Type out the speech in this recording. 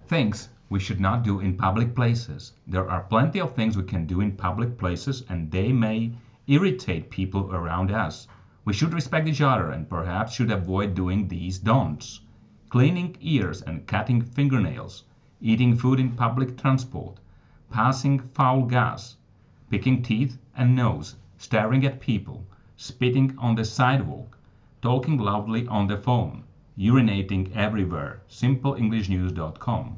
Things we should not do in public places. There are plenty of things we can do in public places and they may irritate people around us. We should respect each other and perhaps should avoid doing these don'ts. Cleaning ears and cutting fingernails, eating food in public transport, passing foul gas, picking teeth and nose, staring at people, spitting on the sidewalk, talking loudly on the phone, urinating everywhere. SimpleEnglishNews.com